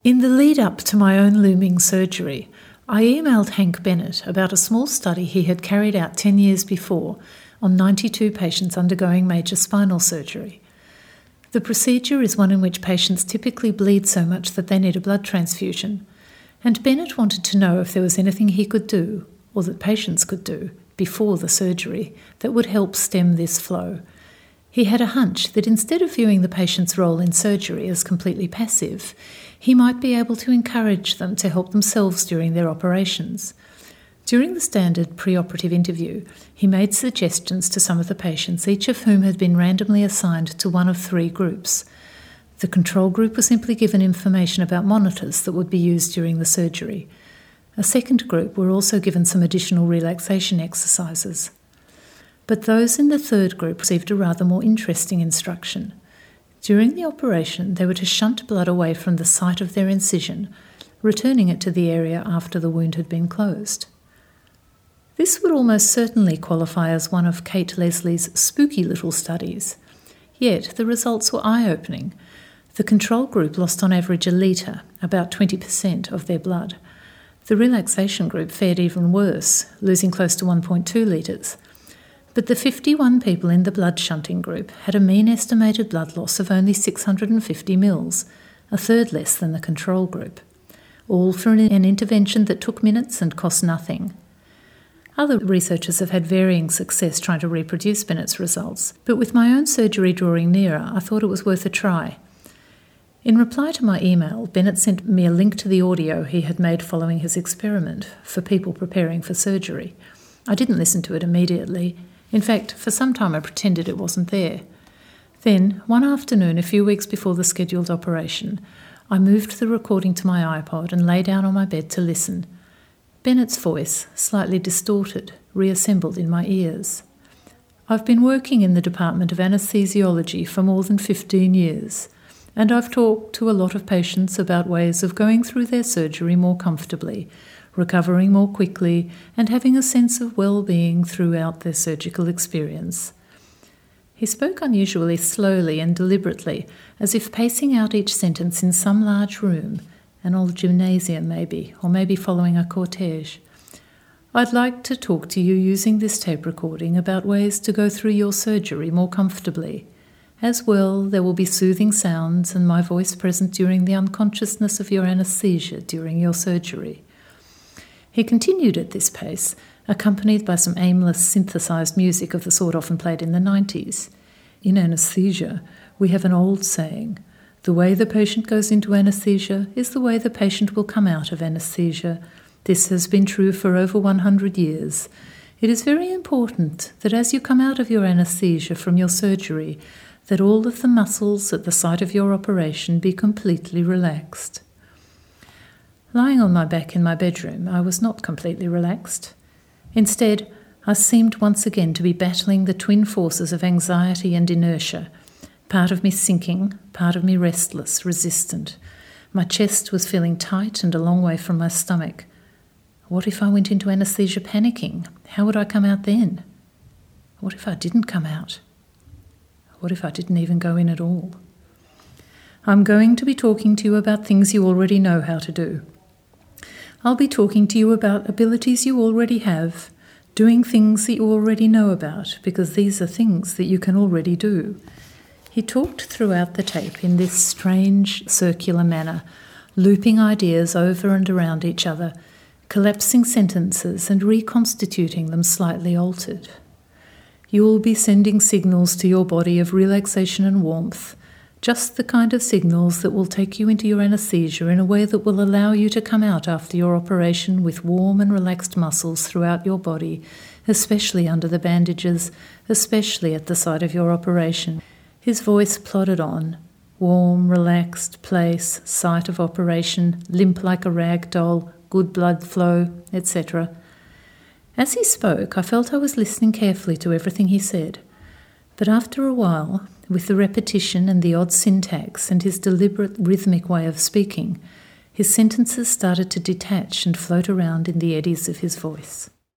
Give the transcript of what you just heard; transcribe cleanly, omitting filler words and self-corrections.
In the lead-up to my own looming surgery, I emailed Hank Bennett about a small study he had carried out 10 years before on 92 patients undergoing major spinal surgery. The procedure is one in which patients typically bleed so much that they need a blood transfusion, and Bennett wanted to know if there was anything he could do, or that patients could do, before the surgery that would help stem this flow. He had a hunch that instead of viewing the patient's role in surgery as completely passive, he might be able to encourage them to help themselves during their operations. During the standard preoperative interview, he made suggestions to some of the patients, each of whom had been randomly assigned to one of 3 groups. The control group was simply given information about monitors that would be used during the surgery. A second group were also given some additional relaxation exercises. But those in the third group received a rather more interesting instruction. During the operation, they were to shunt blood away from the site of their incision, returning it to the area after the wound had been closed. This would almost certainly qualify as one of Kate Leslie's spooky little studies. Yet the results were eye-opening. The control group lost on average a litre, about 20% of their blood. The relaxation group fared even worse, losing close to 1.2 litres. But the 51 people in the blood shunting group had a mean estimated blood loss of only 650 mils, a third less than the control group, all for an intervention that took minutes and cost nothing. Other researchers have had varying success trying to reproduce Bennett's results, but with my own surgery drawing nearer, I thought it was worth a try. In reply to my email, Bennett sent me a link to the audio he had made following his experiment for people preparing for surgery. I didn't listen to it immediately. In fact, for some time I pretended it wasn't there. Then, one afternoon, a few weeks before the scheduled operation, I moved the recording to my iPod and lay down on my bed to listen. Bennett's voice, slightly distorted, reassembled in my ears. I've been working in the Department of Anesthesiology for more than 15 years, and I've talked to a lot of patients about ways of going through their surgery more comfortably, recovering more quickly, and having a sense of well-being throughout their surgical experience. He spoke unusually slowly and deliberately, as if pacing out each sentence in some large room, an old gymnasium maybe, or maybe following a cortege. I'd like to talk to you using this tape recording about ways to go through your surgery more comfortably. As well, there will be soothing sounds and my voice present during the unconsciousness of your anesthesia during your surgery. He continued at this pace, accompanied by some aimless synthesized music of the sort often played in the 90s. In anesthesia, we have an old saying, the way the patient goes into anesthesia is the way the patient will come out of anesthesia. This has been true for over 100 years. It is very important that as you come out of your anesthesia from your surgery, that all of the muscles at the site of your operation be completely relaxed. Lying on my back in my bedroom, I was not completely relaxed. Instead, I seemed once again to be battling the twin forces of anxiety and inertia, part of me sinking, part of me restless, resistant. My chest was feeling tight and a long way from my stomach. What if I went into anesthesia panicking? How would I come out then? What if I didn't come out? What if I didn't even go in at all? I'm going to be talking to you about things you already know how to do. I'll be talking to you about abilities you already have, doing things that you already know about, because these are things that you can already do. He talked throughout the tape in this strange circular manner, looping ideas over and around each other, collapsing sentences and reconstituting them slightly altered. You will be sending signals to your body of relaxation and warmth, just the kind of signals that will take you into your anesthesia in a way that will allow you to come out after your operation with warm and relaxed muscles throughout your body, especially under the bandages, especially at the site of your operation. His voice plodded on. Warm, relaxed place, site of operation, limp like a rag doll, good blood flow, etc. As he spoke, I felt I was listening carefully to everything he said. But after a while, with the repetition and the odd syntax and his deliberate rhythmic way of speaking, his sentences started to detach and float around in the eddies of his voice.